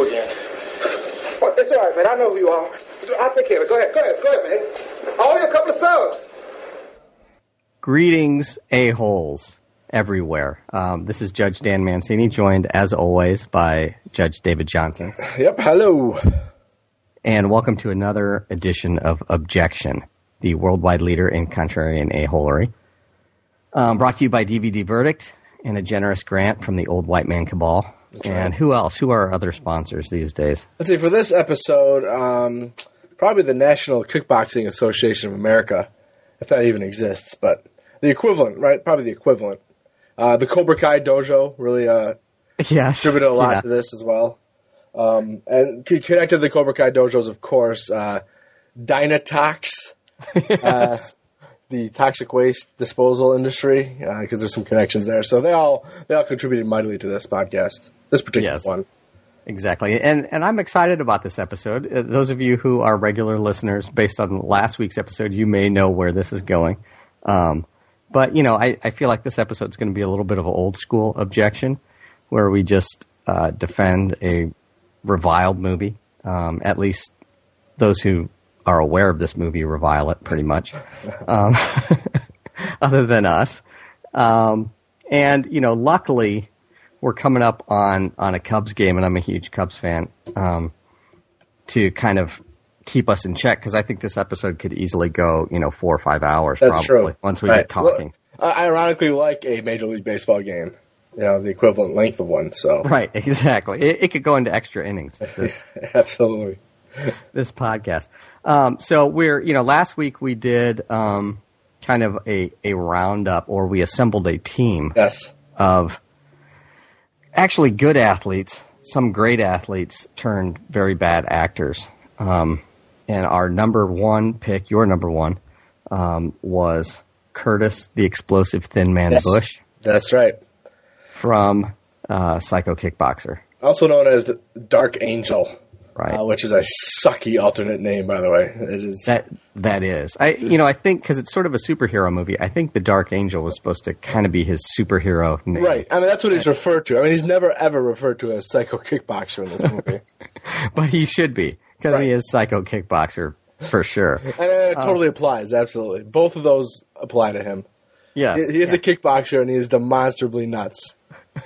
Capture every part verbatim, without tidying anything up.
you again. Oh, it's all right, man. I know who you are. I'll take care of it. Go ahead. Go ahead. Go ahead, man. I owe you a couple of subs. Greetings, a-holes everywhere. Um, this is Judge Dan Mancini, joined, as always, by Judge David Johnson. Yep, hello. And welcome to another edition of Objection, the worldwide leader in contrarian a-holery. Um, brought to you by D V D Verdict and a generous grant from the Old White Man Cabal. That's and right. Who else? Who are our other sponsors these days? Let's see, for this episode, um, probably the National Kickboxing Association of America, if that even exists, but the equivalent, right? Probably the equivalent. Uh, the Cobra Kai Dojo really uh, yes. contributed a lot yeah. to this as well. Um, and connected to the Cobra Kai Dojos, of course, uh, Dynatox, yes. uh, the toxic waste disposal industry, because uh, there's some connections there. So they all they all contributed mightily to this podcast, this particular yes. one. Exactly. And and I'm excited about this episode. Uh, those of you who are regular listeners, based on last week's episode, you may know where this is going. Um, but, you know, I, I feel like this episode is going to be a little bit of an old school objection, where we just uh, defend a reviled movie. Um, at least those who are aware of this movie revile it pretty much, um, other than us. Um, and, you know, luckily we're coming up on, on a Cubs game, and I'm a huge Cubs fan, um, to kind of keep us in check, because I think this episode could easily go, you know, four or five hours. That's probably, true. Once we right. get talking. Well, I ironically like a Major League Baseball game. You know, the equivalent length of one. So right, exactly. It, it could go into extra innings. This, Absolutely. This podcast. Um, so we're, you know, last week we did um, kind of a, a roundup, or we assembled a team yes. of actually good athletes, some great athletes turned very bad actors. Um, and our number one pick, your number one, um, was Curtis, the Explosive Thin Man yes. Bush. That's right. From uh, Psycho Kickboxer. Also known as the Dark Angel. Right. Uh, which is a sucky alternate name, by the way. It is that that is. I you know I think because it's sort of a superhero movie. I think the Dark Angel was supposed to kind of be his superhero name. Right. I mean that's what he's referred to. I mean he's never ever referred to as Psycho Kickboxer in this movie. But he should be, because right. he is Psycho Kickboxer for sure. And it um, totally applies. Absolutely, both of those apply to him. Yes, he, he is yeah. a kickboxer and he is demonstrably nuts.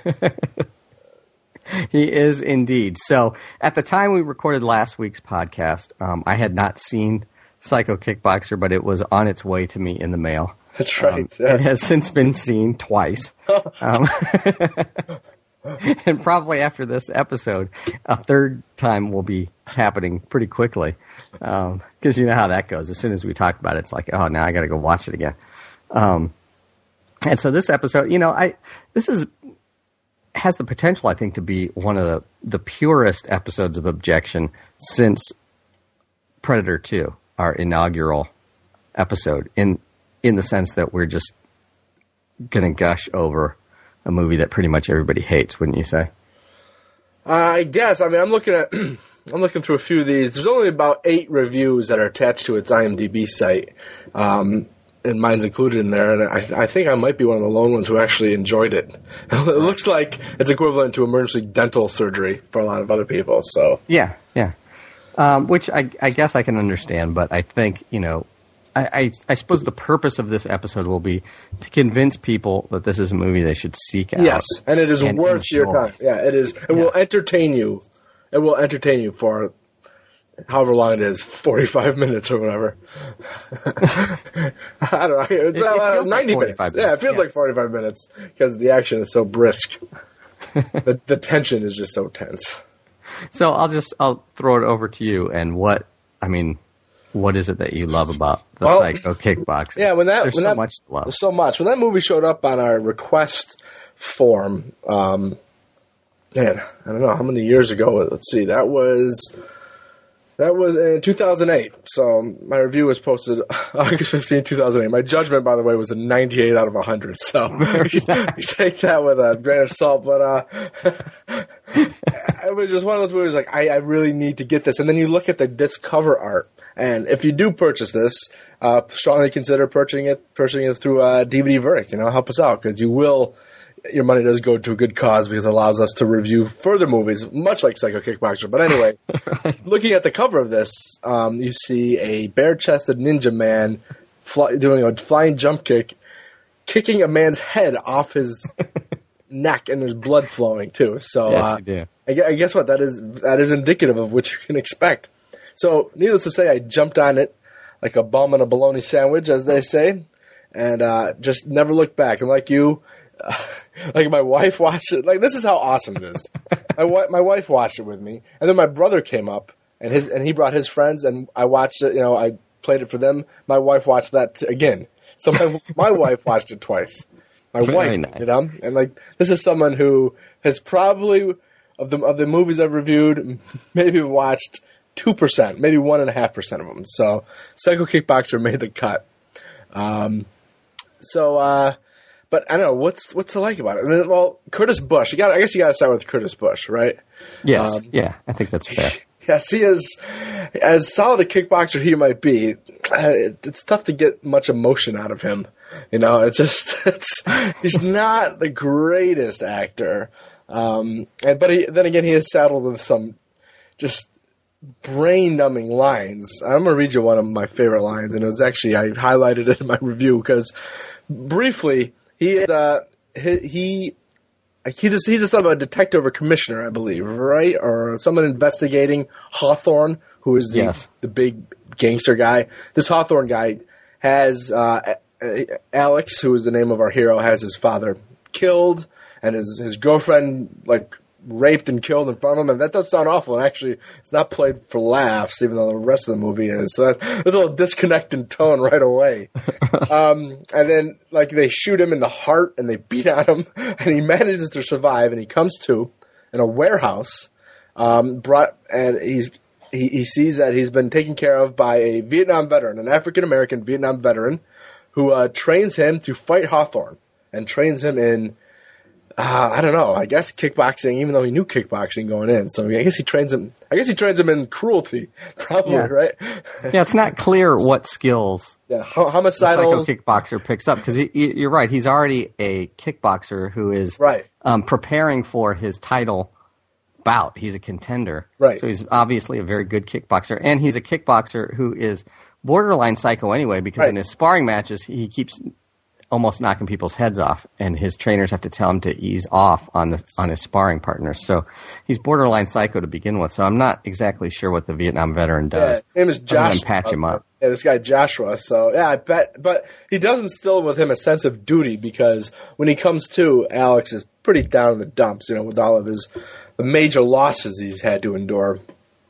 He is indeed. So at the time we recorded last week's podcast, um, I had not seen Psycho Kickboxer, but it was on its way to me in the mail. That's right. Um, yes. It has since been seen twice. um, and probably after this episode, a third time will be happening pretty quickly. Because um, you know how that goes. As soon as we talk about it, it's like, oh, now I got to go watch it again. Um, and so this episode, you know, I this is... has the potential, I think, to be one of the, the purest episodes of Objection since Predator two, our inaugural episode, in in the sense that we're just going to gush over a movie that pretty much everybody hates, wouldn't you say? Uh, I guess. I mean, I'm looking at I'm looking through a few of these. There's only about eight reviews that are attached to its IMDb site. Um And mine's included in there, and I, I think I might be one of the lone ones who actually enjoyed it. It looks like it's equivalent to emergency dental surgery for a lot of other people. So yeah, yeah. Um, which I, I guess I can understand, but I think you know, I, I, I suppose the purpose of this episode will be to convince people that this is a movie they should seek out. Yes, and it is and worth enjoy. your time. Yeah, it is. It yeah. will entertain you. It will entertain you for however long it is, forty-five minutes or whatever. I don't know. It's it, about it ninety like minutes. minutes. Yeah, it feels yeah. like forty-five minutes because the action is so brisk. the, the tension is just so tense. So I'll just I'll throw it over to you. And what I mean, what is it that you love about the well, Psycho Kickboxer? Yeah, when that there's when so that, much to love. There's so much. When that movie showed up on our request form, um, man, I don't know how many years ago. Let's see, that was. That was in two thousand eight, so my review was posted August fifteenth, two thousand eight. My judgment, by the way, was a ninety-eight out of one hundred, so you, you take that with a grain of salt, but uh, it was just one of those movies like, I, I really need to get this. And then you look at the disc cover art, and if you do purchase this, uh, strongly consider purchasing it purchasing it through uh, D V D Verdict, you know, help us out, because you will your money does go to a good cause because it allows us to review further movies, much like Psycho Kickboxer. But anyway, right. Looking at the cover of this, um, you see a bare-chested ninja man fly, doing a flying jump kick, kicking a man's head off his neck, and there's blood flowing too. So, yes, uh, you do. I, I guess what that is that is indicative of what you can expect. So, needless to say, I jumped on it like a bum on a bologna sandwich, as they say, and uh, just never looked back. And like you. Uh, like my wife watched it. Like this is how awesome it is. my, wa- my wife watched it with me, and then my brother came up and his and he brought his friends, and I watched it. You know, I played it for them. My wife watched that t- again. So my my wife watched it twice. My Very wife, nice. you know, and like this is someone who has probably of the of the movies I've reviewed, maybe watched two percent, maybe one and a half percent of them. So Psycho Kickboxer made the cut. Um, so. uh But I don't know what's what's to like about it. I mean, well, Curtis Bush. You got. I guess you got to start with Curtis Bush, right? Yes. Um, yeah, I think that's fair. Yes, he is. As solid a kickboxer he might be, uh, it, it's tough to get much emotion out of him. You know, it's just it's he's not the greatest actor. Um, and but he, then again, he is saddled with some just brain-numbing lines. I'm gonna read you one of my favorite lines, and it was actually I highlighted it in my review because briefly. He uh, he he he's he's a son of a detective or commissioner, I believe, right? Or someone investigating Hawthorne, who is the Yes. the big gangster guy. This Hawthorne guy has uh, Alex, who is the name of our hero, has his father killed, and his his girlfriend like raped and killed in front of him, and that does sound awful. And actually, it's not played for laughs, even though the rest of the movie is. So that, there's a little disconnect in tone right away. um, and then, like, they shoot him in the heart, and they beat on him, and he manages to survive, and he comes to in a warehouse, um, brought, and he's he, he sees that he's been taken care of by a Vietnam veteran, an African American Vietnam veteran, who uh, trains him to fight Hawthorne, and trains him in. Uh, I don't know. I guess kickboxing, even though he knew kickboxing going in. So I guess he trains him. I guess he trains him in cruelty, probably, Yeah. right? Yeah, it's not clear what skills Yeah, Ho- the homicidal. Psycho Kickboxer picks up because you're right. He's already a kickboxer who is Right. um, preparing for his title bout. He's a contender, Right. So he's obviously a very good kickboxer, and he's a kickboxer who is borderline psycho anyway because Right. in his sparring matches he keeps almost knocking people's heads off, and his trainers have to tell him to ease off on the on his sparring partners. So he's borderline psycho to begin with. So I'm not exactly sure what the Vietnam veteran Yeah, does. his name is Other Joshua. than patch him up. Yeah, this guy Joshua. So yeah, I bet. But he does instill with him a sense of duty because when he comes to, Alex is pretty down in the dumps, you know, with all of his the major losses he's had to endure.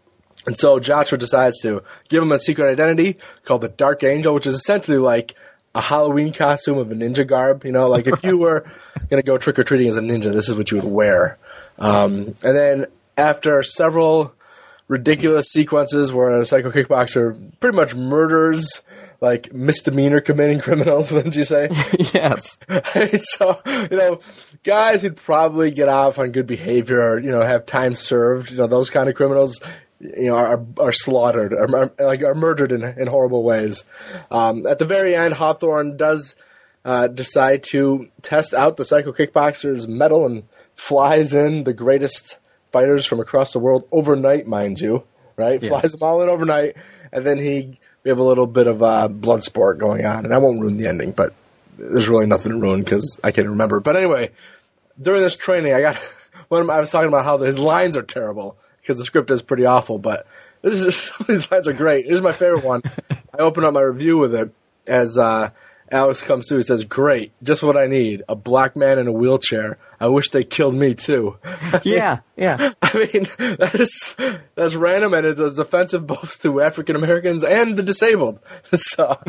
And so Joshua decides to give him a secret identity called the Dark Angel, which is essentially like a Halloween costume of a ninja garb. You know, like if you were going to go trick-or-treating as a ninja, this is what you would wear. Um, and then after several ridiculous sequences where a Psycho Kickboxer pretty much murders like misdemeanor committing criminals, wouldn't you say? Yes. So, you know, guys who'd probably get off on good behavior or, you know, have time served, you know, those kind of criminals, you know, are are slaughtered, are, are like are murdered in in horrible ways. Um, at the very end, Hawthorne does uh, decide to test out the Psycho Kickboxer's mettle and flies in the greatest fighters from across the world overnight, mind you, right? Yes. Flies them all in overnight, and then he we have a little bit of uh, blood sport going on, and I won't ruin the ending, but there's really nothing to ruin because I can't remember. But anyway, during this training, I got when I was talking about how his lines are terrible. Because the script is pretty awful, but this is just, some of these lines are great. Here's my favorite one. I open up my review with it as uh, Alex comes through. He says, "Great, just what I need. A black man in a wheelchair. I wish they killed me too." I Yeah, mean, yeah. I mean, that is that's random and it's, it's offensive both to African Americans and the disabled. So,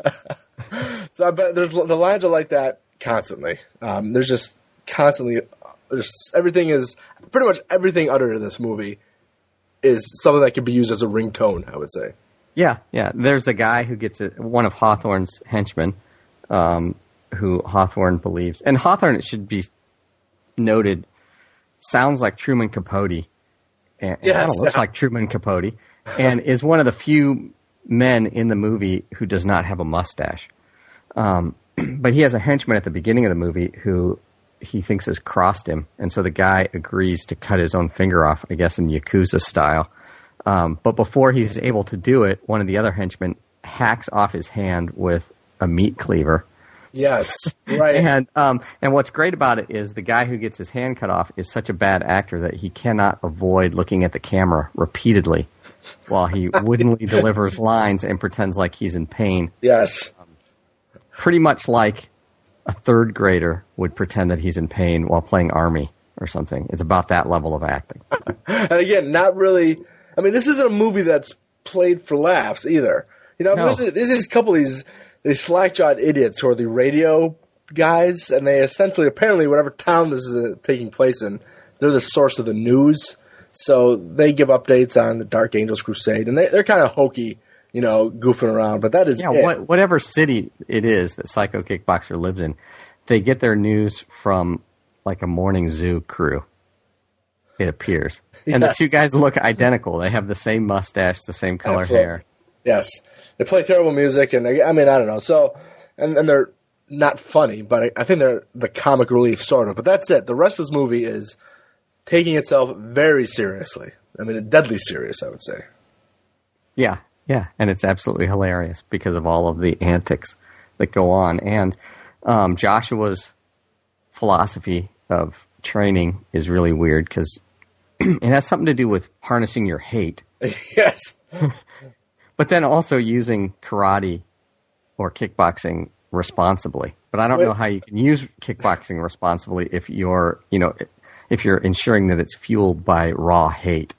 so I bet there's the lines are like that constantly. Um, there's just constantly, just everything is pretty much everything uttered in this movie is something that could be used as a ringtone, I would say. Yeah, yeah. There's a guy who gets it, one of Hawthorne's henchmen, um, who Hawthorne believes, and Hawthorne, it should be noted, sounds like Truman Capote, and, Yes, and looks yeah. like Truman Capote, and is one of the few men in the movie who does not have a mustache. Um, but he has a henchman at the beginning of the movie who he thinks has crossed him, and so the guy agrees to cut his own finger off, I guess in Yakuza style. Um, but before he's able to do it, one of the other henchmen hacks off his hand with a meat cleaver. Yes, right. and um, and what's great about it is the guy who gets his hand cut off is such a bad actor that he cannot avoid looking at the camera repeatedly while he woodenly delivers lines and pretends like he's in pain. Yes. Um, pretty much like a third grader would pretend that he's in pain while playing Army or something. It's about that level of acting. And again, not really. I mean, this isn't a movie that's played for laughs either. You know, No. this, is, this is a couple of these these slack-jawed idiots who are the radio guys, and they essentially, apparently, whatever town this is uh, taking place in, they're the source of the news. So they give updates on the Dark Angels Crusade, and they, they're kind of hokey, you know, goofing around. But that is Yeah, it. what, whatever city it is that Psycho Kickboxer lives in, they get their news from like a morning zoo crew. It appears, and Yes. the two guys look identical. They have the same mustache, the same color Absolutely. hair. Yes. They play terrible music, and they, I mean, I don't know. So, and, and they're not funny, but I, I think they're the comic relief, sort of. But that's it. The rest of this movie is taking itself very seriously. I mean, deadly serious, I would say. Yeah, yeah, and it's absolutely hilarious because of all of the antics that go on. And um, Joshua's philosophy of training is really weird because it has something to do with harnessing your hate, Yes. but then also using karate or kickboxing responsibly. But I don't Wait. know how you can use kickboxing responsibly if you're, you know, if you're ensuring that it's fueled by raw hate.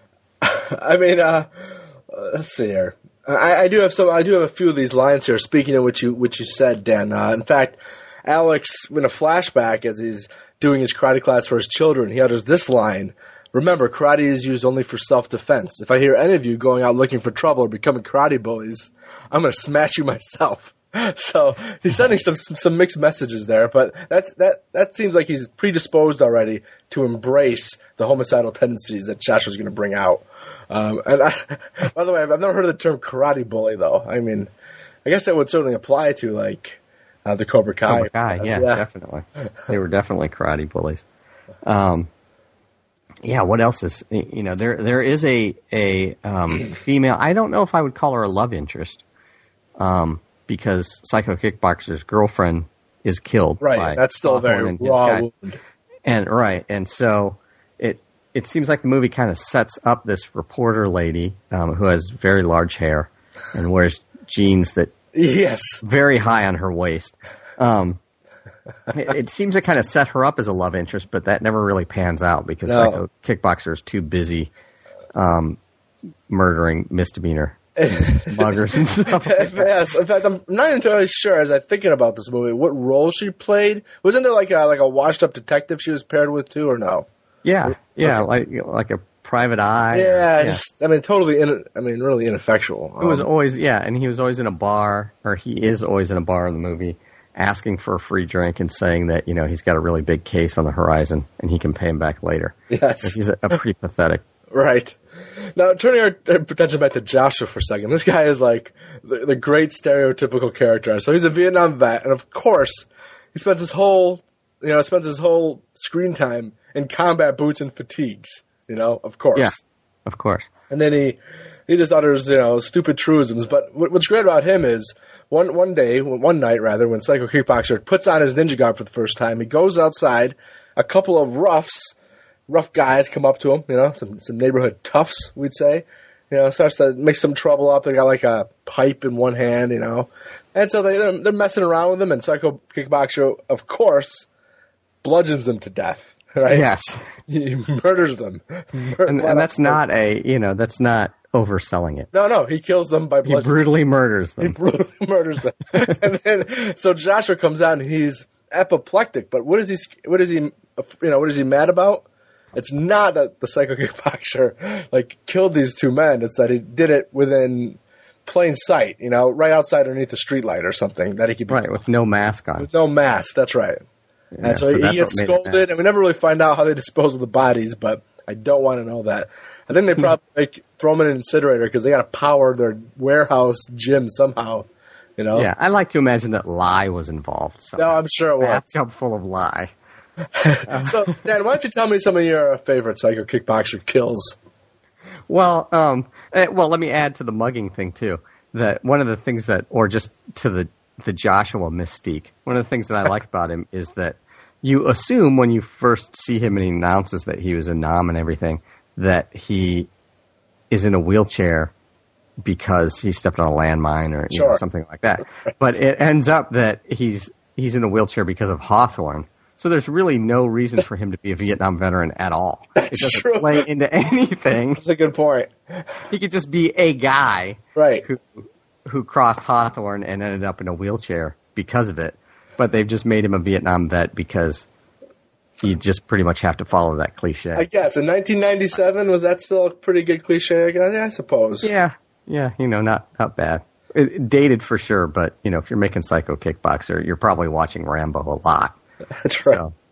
I mean, uh, let's see here. I, I do have some. I do have a few of these lines here. Speaking of what you, what you said, Dan. Uh, in fact, Alex, in a flashback, as he's doing his karate class for his children, he utters this line: "Remember, karate is used only for self-defense. If I hear any of you going out looking for trouble or becoming karate bullies, I'm going to smash you myself." So he's sending some some mixed messages there, but that's that that seems like he's predisposed already to embrace the homicidal tendencies that Joshua's going to bring out. Um, and I, by the way, I've never heard of the term karate bully, though. I mean, I guess that would certainly apply to like uh, the Cobra Kai. Cobra Kai, yeah, yeah. definitely. They were definitely karate bullies. Um, yeah, what else is, you know, there there is a, a um, female, I don't know if I would call her a love interest, um, because Psycho Kickboxer's girlfriend is killed. Right, by that's still Hawthorne very and his raw guys. wound. And, right, and so it it seems like the movie kind of sets up this reporter lady um, who has very large hair and wears jeans that Yes. very high on her waist. Um, it, it seems to kind of set her up as a love interest, but that never really pans out because No. Psycho Kickboxer is too busy um, murdering misdemeanor muggers and stuff. Like that. Yes, in fact, I'm not entirely sure as I'm thinking about this movie what role she played. Wasn't there like a like a washed up detective she was paired with too, or no? Yeah, yeah, like like a private eye. or- Yeah, just I mean, totally. In, I mean, really ineffectual. It was Um, always, yeah, and he was always in a bar, or he is always in a bar in the movie, asking for a free drink and saying that, you know, he's got a really big case on the horizon and he can pay him back later. yes, So he's a, a pretty pathetic. right. Now, turning our attention back to Joshua for a second, this guy is like the, the great stereotypical character. So he's a Vietnam vet, and of course, he spends his whole, you know, spends his whole screen time in combat boots and fatigues. You know, of course. Yeah, of course. And then he he just utters, you know, stupid truisms. But what, what's great about him is one one day, one night rather, when Psycho Kickboxer puts on his ninja garb for the first time, he goes outside. A couple of roughs, rough guys, come up to him. You know, some some neighborhood toughs, we'd say. You know, starts to make some trouble up. They got like a pipe in one hand, you know, and so they they're, they're messing around with him. And Psycho Kickboxer, of course, bludgeons them to death. Right? Yes. He murders them. Mur- And, and that's not a, you know, that's not overselling it. No, no, he kills them by He bludgeoning. brutally murders He them. brutally murders them. And then, so Joshua comes out and he's apoplectic. But what is he? What is he? You know, what is he mad about? It's not that the Psycho Kickboxer like killed these two men. It's that he did it within plain sight. You know, right outside underneath the streetlight or something that he could be Right, with no mask on. with no mask. That's right. Yeah, And so, so he that's gets what made it scolded, and we never really find out how they dispose of the bodies, but I don't want to know that. I think they Hmm. probably like, throw them in an incinerator because they got to power their warehouse gym somehow. You know? Yeah, I like to imagine that lye was involved. So No, I'm sure it was. bathtub full of lye. So, Dan, why don't you tell me some of your favorite Psycho Kickboxer kills? Well, um, eh, well, let me add to the mugging thing too. That one of the things that, or just to the the Joshua mystique. One of the things that I like about him is that you assume when you first see him and he announces that he was a nom and everything, that he is in a wheelchair because he stepped on a landmine or you Sure. know, something like that. But it ends up that he's he's in a wheelchair because of Hawthorne. So there's really no reason for him to be a Vietnam veteran at all. It doesn't true. play into anything. That's a good point. He could just be a guy Right. who who crossed Hawthorne and ended up in a wheelchair because of it. But they've just made him a Vietnam vet because you just pretty much have to follow that cliche. I guess. In nineteen ninety-seven, was that still a pretty good cliche? I suppose. Yeah, yeah, you know, not not bad. It, it dated for sure, but you know, if you're making Psycho Kickboxer, you're probably watching Rambo a lot. That's right. So,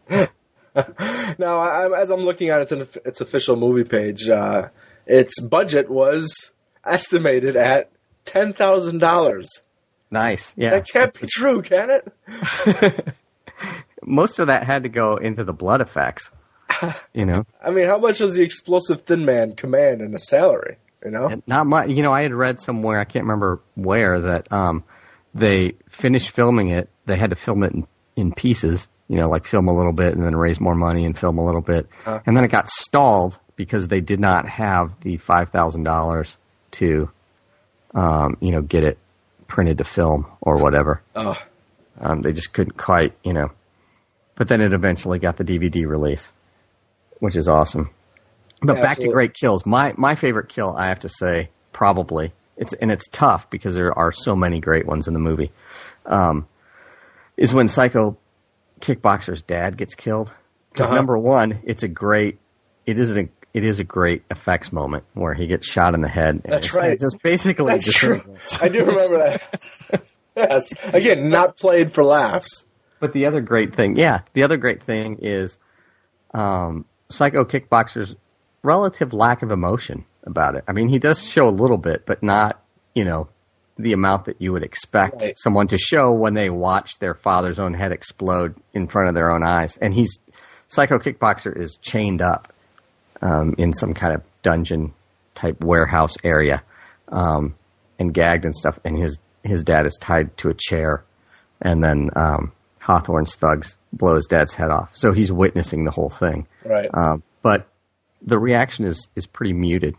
Now, I, as I'm looking at its its official movie page, uh, its budget was estimated at ten thousand dollars. nice. Yeah. That can't be true, can it? Most of that had to go into the blood effects. You know, I mean, how much does the explosive Thin Man command in a salary? You know, And not much. You know, I had read somewhere, I can't remember where, that um, they finished filming it. They had to film it in, in pieces. You know, like film a little bit and then raise more money and film a little bit. Huh. And then it got stalled because they did not have the five thousand dollars to, um, you know, get it printed to film or whatever. oh, Um, they just couldn't quite, you know. But then it eventually got the D V D release, which is awesome. But Yeah, back absolutely. to great kills. My my favorite kill, I have to say, probably it's and it's tough because there are so many great ones in the movie. Um, is when Psycho Kickboxer's dad gets killed. Because Uh-huh. number one, it's a great. It is a it is a great effects moment where he gets shot in the head. And That's his right. head just basically that's true. disintegrates. I do remember that. Yes. Again, not played for laughs. But the other great thing, yeah, the other great thing is um, Psycho Kickboxer's relative lack of emotion about it. I mean, he does show a little bit, but not, you know, the amount that you would expect Right. someone to show when they watch their father's own head explode in front of their own eyes. And he's Psycho Kickboxer is chained up um, in some kind of dungeon type warehouse area um, and gagged and stuff. And his his dad is tied to a chair, and then um, Hawthorne's thugs blow his dad's head off. So he's witnessing the whole thing. Right. Um, but the reaction is, is pretty muted,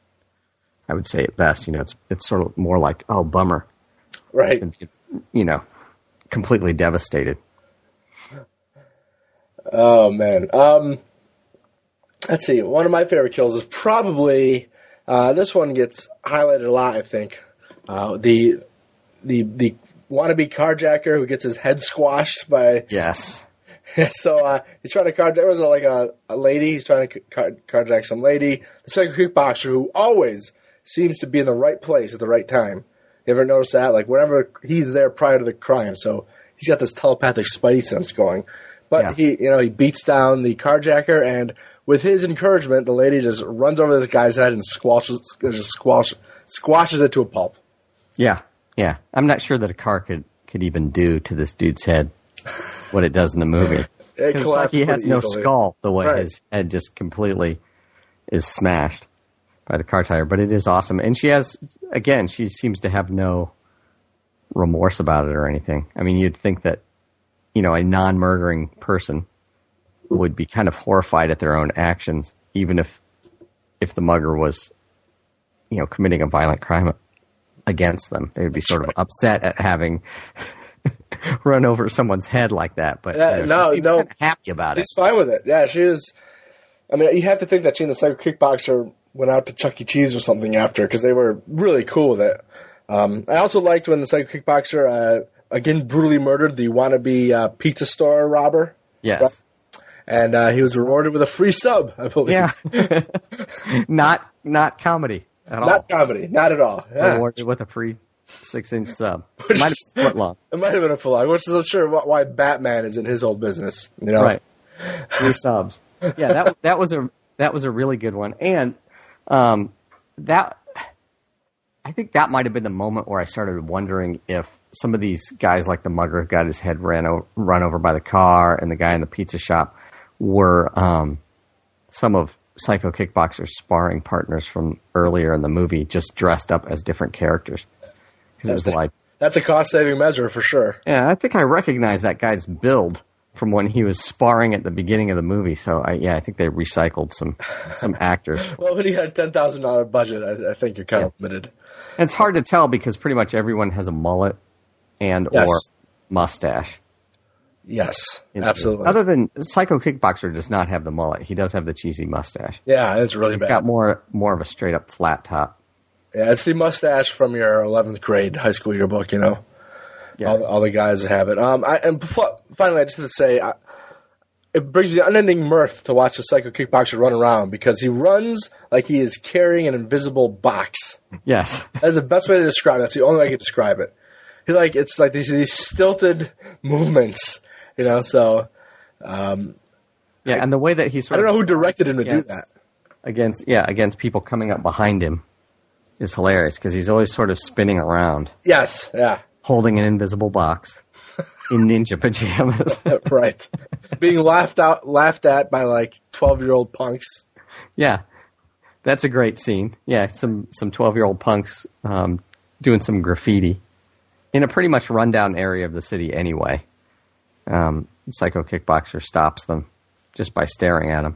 I would say at best. You know, it's it's sort of more like, oh, bummer, Right. and, you know, completely devastated. Oh man. Um, let's see. One of my favorite kills is probably uh, this one gets highlighted a lot. I think uh, the the the wannabe carjacker who gets his head squashed by. Yes. So uh, he's trying to carjack. There was a, like a, a lady. He's trying to car- carjack some lady. The Psycho Kickboxer who always seems to be in the right place at the right time. You ever notice that? Like whenever he's there prior to the crime, so he's got this telepathic spidey sense going. But Yeah. he, you know, he beats down the carjacker, and with his encouragement, the lady just runs over this guy's head and squashes, just squash, squashes it to a pulp. Yeah. Yeah. I'm not sure that a car could, could even do to this dude's head what it does in the movie. It 'Cause it's like collapsed he has pretty no easily. skull the way Right. his head just completely is smashed by the car tire. But it is awesome. And she has, again, she seems to have no remorse about it or anything. I mean, you'd think that, you know, a non-murdering person would be kind of horrified at their own actions, even if if the mugger was, you know, committing a violent crime against them. They would be sort of upset at having run over someone's head like that. But Yeah, you know, no, she seems no. kind of happy about it. She's fine with it. Yeah, she is. I mean, you have to think that she and the Psycho Kickboxer went out to Chuck E. Cheese or something after because they were really cool with it. Um, I also liked when the Psycho Kickboxer, uh, again, brutally murdered the wannabe uh, pizza store robber. Yes. And uh, he was rewarded with a free sub, I believe. Yeah. not not comedy at all. Not comedy. Not at all. Yeah. Rewarded with a free six-inch sub. Which Might have is- been foot long. It might have been a full on, which is I'm sure wh- why Batman is in his whole business. You know? Right. Three subs. Yeah, that that was a that was a really good one, and um, that I think that might have been the moment where I started wondering if some of these guys, like the mugger who got his head ran o- run over by the car, and the guy in the pizza shop, were um, some of Psycho Kickboxer's sparring partners from earlier in the movie, just dressed up as different characters. Because it was like, that's a cost-saving measure for sure. Yeah, I think I recognize that guy's build from when he was sparring at the beginning of the movie. So, I, yeah, I think they recycled some some actors. Well, when you had a ten thousand dollars budget, I, I think you're kind yeah. of limited. And it's hard to tell because pretty much everyone has a mullet and yes. or mustache. Yes, you know, absolutely. Other than Psycho Kickboxer does not have the mullet. He does have the cheesy mustache. Yeah, it's really He's bad. He's got more more of a straight-up flat top. Yeah, it's the mustache from your eleventh grade high school yearbook, you know. Yeah. All, all the guys have it. Um, I, and before, finally, I just have to say, I, it brings me unending mirth to watch the Psycho Kickboxer run around because he runs like he is carrying an invisible box. Yes. That's the best way to describe it. That's the only way I can describe it. He like It's like these, these stilted movements, you know, so... Um, yeah, I, and the way that he's... I don't know who directed him to against, do that. Against, yeah, against people coming up behind him is hilarious because he's always sort of spinning around. Yes, yeah. Holding an invisible box in ninja pajamas. Right. Being laughed out, laughed at by like twelve-year-old punks. Yeah. That's a great scene. Yeah, some some twelve-year-old punks um, doing some graffiti in a pretty much rundown area of the city anyway. Um, Psycho Kickboxer stops them just by staring at them.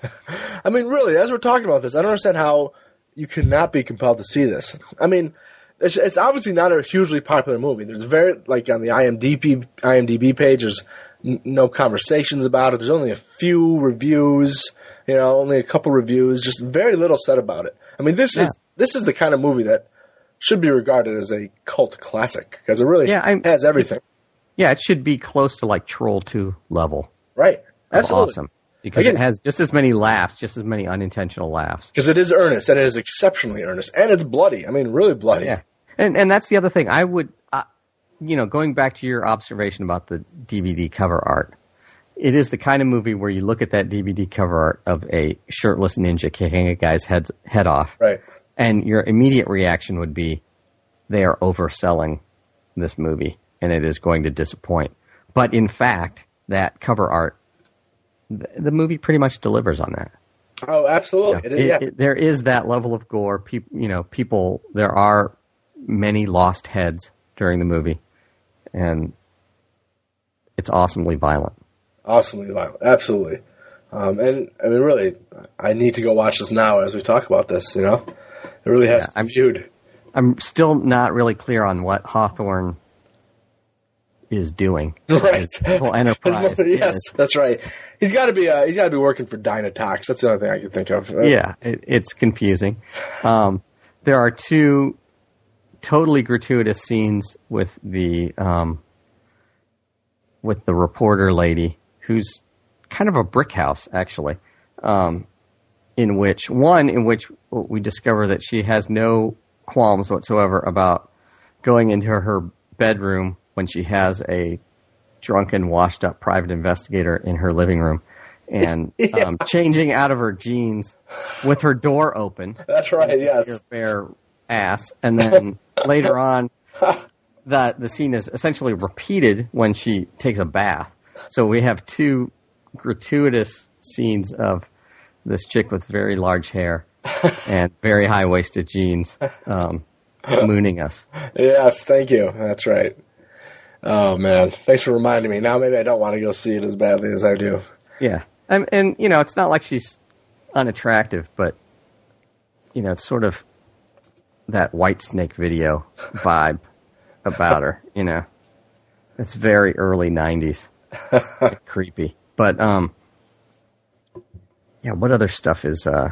I mean, really, as we're talking about this, I don't understand how you could not be compelled to see this. I mean, it's, it's obviously not a hugely popular movie. There's very, like on the IMDb, IMDb page, there's n- no conversations about it. There's only a few reviews, you know, only a couple reviews, just very little said about it. I mean, this yeah. is this is the kind of movie that should be regarded as a cult classic because it really yeah, has everything. Yeah, it should be close to like Troll two level. Right. Absolutely. Awesome. Because Again, it has just as many laughs, just as many unintentional laughs. Because it is earnest, and it is exceptionally earnest, and it's bloody. I mean, really bloody. Yeah, and and that's the other thing. I would, uh, you know, going back to your observation about the D V D cover art, it is the kind of movie where you look at that D V D cover art of a shirtless ninja kicking a guy's head head off, right? And your immediate reaction would be, they are overselling this movie, and it is going to disappoint. But in fact, that cover art, the movie pretty much delivers on that. Oh, absolutely! Yeah. It is, yeah. it, it, there is that level of gore. People, you know, people. There are many lost heads during the movie, and it's awesomely violent. Awesomely violent, absolutely. Um, and I mean, really, I need to go watch this now as we talk about this. You know, it really has yeah, to be I'm, viewed. I'm still not really clear on what Hawthorne is doing. Right. His whole enterprise. His, yes, is. That's right. He's got to be. Uh, he's got to be working for Dynatox. That's the only thing I can think of. Uh, yeah, it, it's confusing. Um, there are two totally gratuitous scenes with the um, with the reporter lady, who's kind of a brick house, actually. Um, in which one, in which we discover that she has no qualms whatsoever about going into her bedroom when she has a drunken, washed-up private investigator in her living room and yeah. um, changing out of her jeans with her door open. That's right, yes. Her bare ass. And then later on, the, the scene is essentially repeated when she takes a bath. So we have two gratuitous scenes of this chick with very large hair and very high-waisted jeans um, mooning us. Yes, thank you. That's right. Oh, man. Thanks for reminding me. Now maybe I don't want to go see it as badly as I do. Yeah. And, and, you know, it's not like she's unattractive, but, you know, it's sort of that Whitesnake video vibe about her, you know. It's very early nineties. Creepy. But, um, yeah, what other stuff is, uh,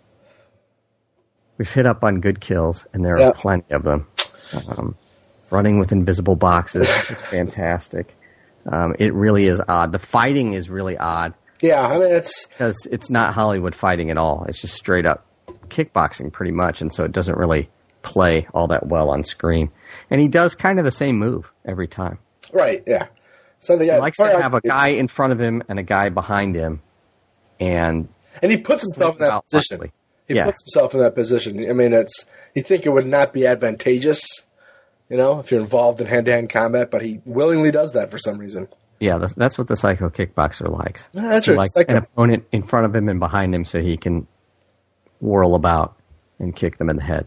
we've hit up on good kills, and there are yep. plenty of them. Um, running with invisible boxes is fantastic. Um, it really is odd. The fighting is really odd. Yeah, I mean, it's... Because it's not Hollywood fighting at all. It's just straight up kickboxing, pretty much, and so it doesn't really play all that well on screen. And he does kind of the same move every time. Right, yeah. So the, he likes to have a guy in front of him and a guy behind him, and... And he puts himself in that position. Luckily. He yeah. puts himself in that position. I mean, it's... You think it would not be advantageous, you know, if you're involved in hand-to-hand combat, but he willingly does that for some reason. Yeah, that's, that's what the Psycho Kickboxer likes. Yeah, that's he right. likes Psycho. an opponent in front of him and behind him so he can whirl about and kick them in the head.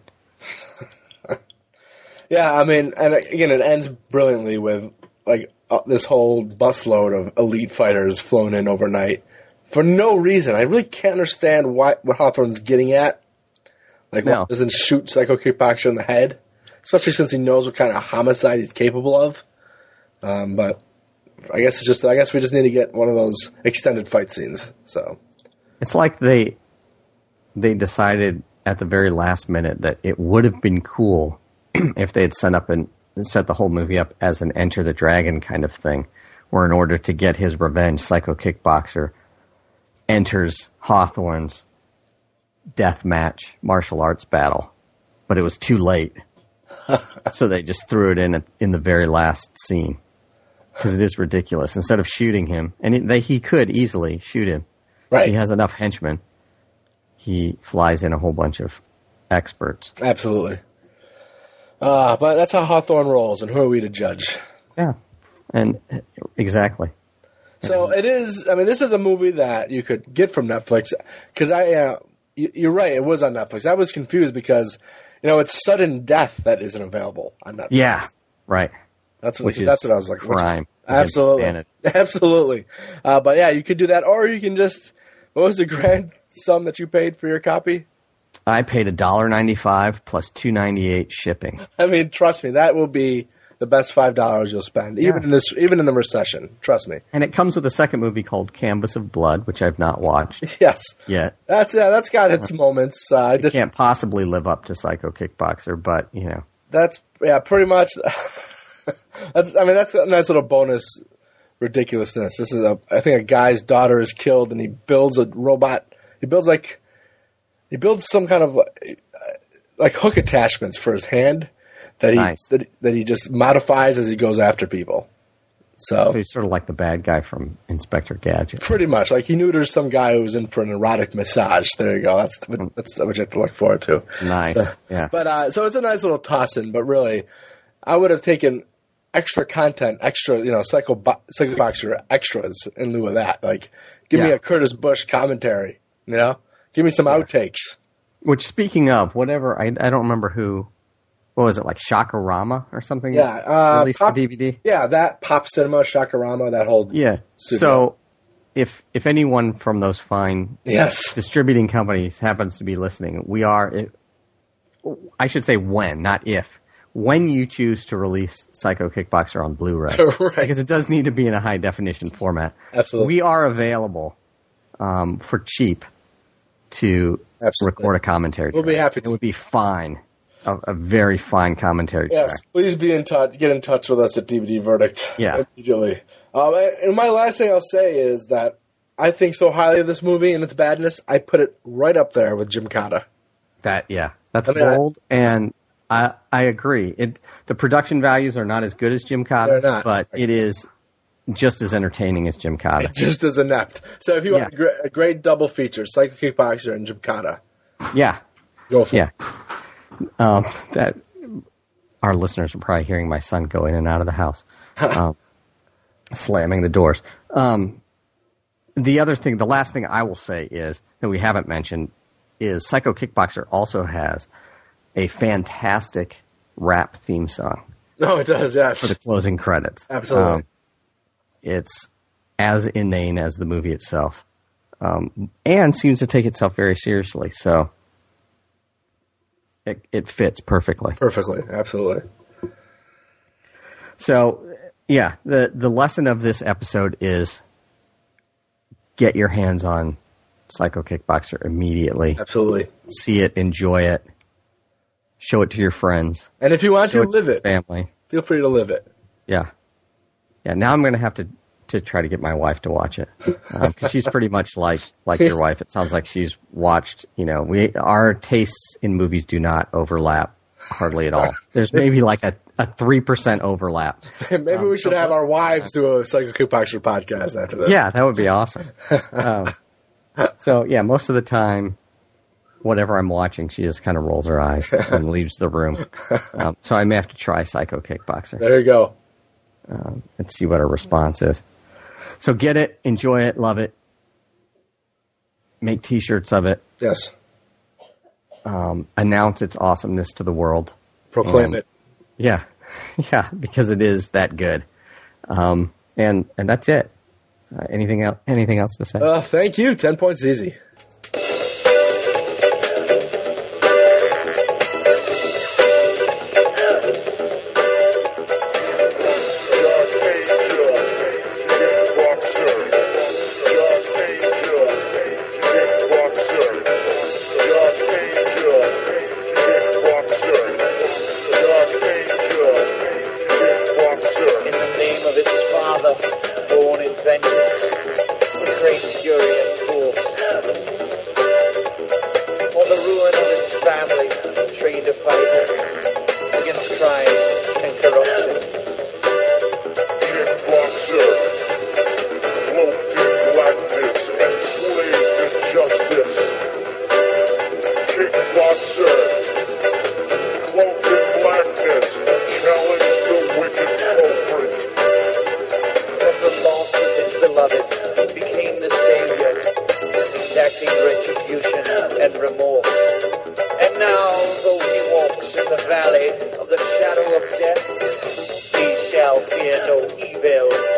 Yeah, I mean, and again, it ends brilliantly with like uh, this whole busload of elite fighters flown in overnight for no reason. I really can't understand why what Hawthorne's getting at. Like, No. why doesn't shoot Psycho Kickboxer in the head, especially since he knows what kind of homicide he's capable of. Um, but I guess it's just I guess we just need to get one of those extended fight scenes. So It's like they they decided at the very last minute that it would have been cool if they had set up and set the whole movie up as an Enter the Dragon kind of thing, where in order to get his revenge, Psycho Kickboxer enters Hawthorne's death match martial arts battle, but it was too late, so they just threw it in in the very last scene because it is ridiculous. Instead of shooting him, and it, they, he could easily shoot him. right, He has enough henchmen. He flies in a whole bunch of experts. absolutely. Uh, but that's how Hawthorne rolls, and who are we to judge? Yeah, and exactly. So it is. I mean, this is a movie that you could get from Netflix because I. Uh, y- you're right. It was on Netflix. I was confused because you know it's sudden death that isn't available on Netflix. Yeah, right. that's what, Which that's is what I was like. which- crime against absolutely, humanity. absolutely. Uh, but yeah, you could do that, or you can just. What was the grand sum that you paid for your copy? I paid a dollar ninety-five plus two ninety eight shipping. I mean, trust me, that will be the best five dollars you'll spend, even Yeah. in this, even in the recession. Trust me. And it comes with a second movie called Canvas of Blood, which I've not watched Yes, yet. that's yeah, that's got its moments. Uh, I It did, can't possibly live up to Psycho Kickboxer, but, you know. that's yeah, pretty much. That's I mean, that's a nice little bonus ridiculousness. This is a I think a guy's daughter is killed, and he builds a robot. He builds like he builds some kind of uh, like hook attachments for his hand that he Nice. that, that he just modifies as he goes after people. So, So he's sort of like the bad guy from Inspector Gadget. pretty much like he neuters some guy who was in for an erotic massage. There you go. That's that's what you have to look forward to. Nice. So, Yeah. But uh, so it's a nice little toss in. But really, I would have taken extra content, extra you know, Psycho Bo- Psycho Boxer extras in lieu of that. Like, give me Yeah. a Curtis Bush commentary. You know, give me some outtakes. Which, speaking of, whatever, I, I don't remember who, what was it, like Shakarama or something? Yeah, uh, Released Pop- the D V D? Yeah, that Pop Cinema, Shakarama, that whole Yeah. Studio. So, if if anyone from those fine yes, distributing companies happens to be listening, we are, it, I should say when, not if, when you choose to release Psycho Kickboxer on Blu-ray. right, Because it does need to be in a high definition format. absolutely. We are available um, for cheap to Absolutely. record a commentary We'll be track. happy It to. would be fine. A, a very fine commentary Yes, track. please be in touch. Get in touch with us at D V D Verdict. Yeah. immediately. Um, and and my last thing I'll say is that I think so highly of this movie and its badness. I put it right up there with Gymkata. That yeah, that's I mean, I- bold, and I I agree. It the production values are not as good as Gymkata, They're not. but it is just as entertaining as Gymkata. Just as inept. So if you want Yeah. a, great, a great double feature, Psycho Kickboxer and Gymkata, Yeah, go for yeah. it. Um, that our listeners are probably hearing my son go in and out of the house, um, slamming the doors. Um, the other thing, the last thing I will say is that we haven't mentioned is Psycho Kickboxer also has a fantastic rap theme song No, it does, yes. for the closing credits. Absolutely. Um, it's as inane as the movie itself, um, and seems to take itself very seriously. So it, it fits perfectly. Perfectly, absolutely. So, yeah, the the lesson of this episode is get your hands on Psycho Kickboxer immediately. Absolutely. See it, enjoy it, show it to your friends, And if you want show to it live to your it, family. feel free to live it. Yeah, yeah. Now I'm going to have to to try to get my wife to watch it because she's pretty much like like your wife. It sounds like she's watched. You know, we our tastes in movies do not overlap hardly at all. There's maybe like a a three percent overlap. Maybe Um, we should so have most- our wives do a Psycho Kickboxer podcast after this. Yeah, that would be awesome. um, so yeah, most of the time, whatever I'm watching, she just kind of rolls her eyes and leaves the room. Um, so I may have to try Psycho Kickboxer There you go. um, and see what her response is. So get it, enjoy it, love it. Make T-shirts of it. Yes. Um, announce its awesomeness to the world. Proclaim um, it. Yeah, yeah, because it is that good. Um, and and that's it. Uh, anything else? Anything else to say? Uh, thank you. Ten points easy. Valley of the shadow of death, he shall fear no evil,